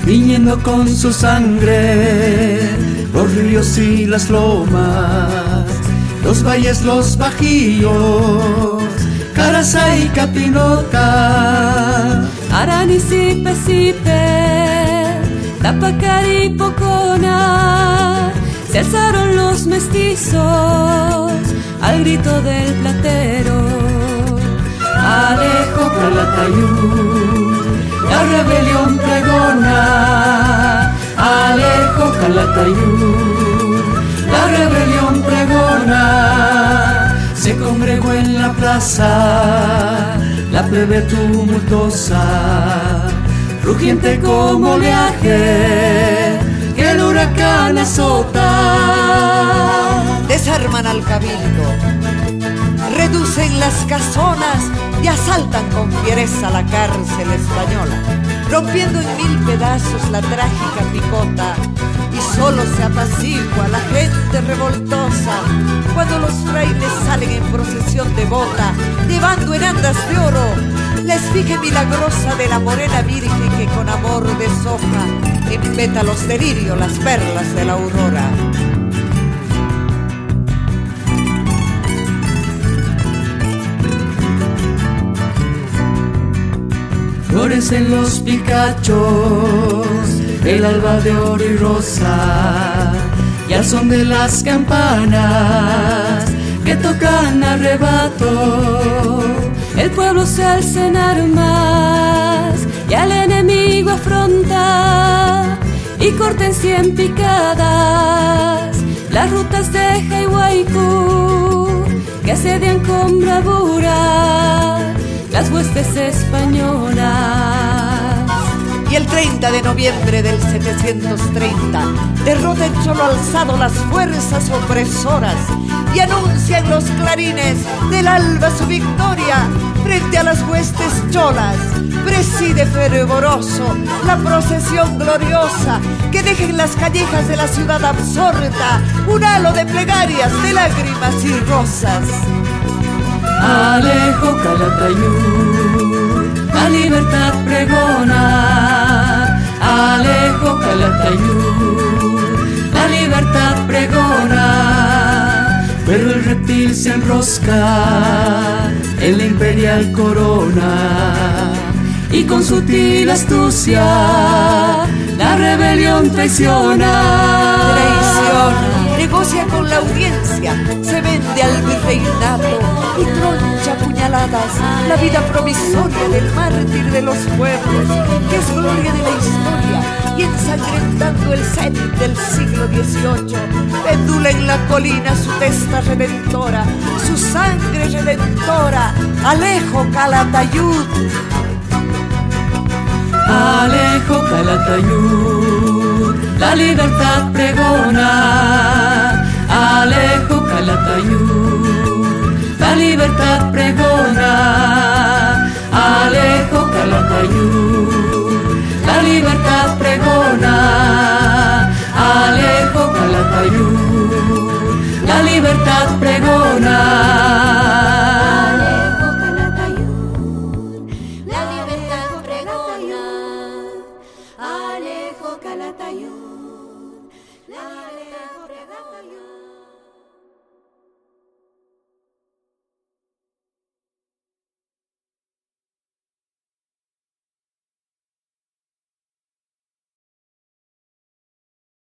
riñendo con su sangre los ríos y las lomas, los valles, los bajíos, Carasa y Capinota, Arani, Sipe, Sipe, Tapacari, Pocona, se alzaron los mestizos al grito del platero. Alejo, Calatayud, la rebelión pregona. Alejo, Calatayud, la rebelión pregona. Se congregó en la plaza la plebe tumultuosa, rugiente como oleaje que el huracán azota. Desarman al cabildo, reducen las casonas y asaltan con fiereza la cárcel española, rompiendo en 1000 pedazos la trágica picota, y solo se apacigua la gente revoltosa cuando los frailes salen en procesión devota, llevando en andas de oro la esfinge milagrosa de la morena virgen que con amor deshoja en pétalos de lirio las perlas de la aurora. Florecen los picachos, el alba de oro y rosa, y al son de las campanas que tocan a rebato, el pueblo se alza en armas y al enemigo afronta, y corta en 100 picadas las rutas de Jaihuaycú que asedian con bravura las huestes españolas. Y el 30 de noviembre del 730 derrota en Cholo Alzado las fuerzas opresoras y anuncian los clarines del alba su victoria frente a las huestes cholas. Preside fervoroso la procesión gloriosa que deja en las callejas de la ciudad absorta un halo de plegarias, de lágrimas y rosas. Alejo, Calatayud, la libertad pregona. Alejo, Calatayud, la libertad pregona. Pero el reptil se enrosca en la imperial corona, y con sutil astucia la rebelión traiciona. Negocia con la audiencia, se vende al virreinato y troncha a puñaladas la vida provisoria del mártir de los pueblos, que es gloria de la historia, y ensangrentando el cenit del siglo XVIII, pendula en la colina su testa redentora, su sangre redentora. Alejo, Calatayud. Alejo, Calatayud, la libertad pregona. Alejo, Calatayud, la libertad pregona.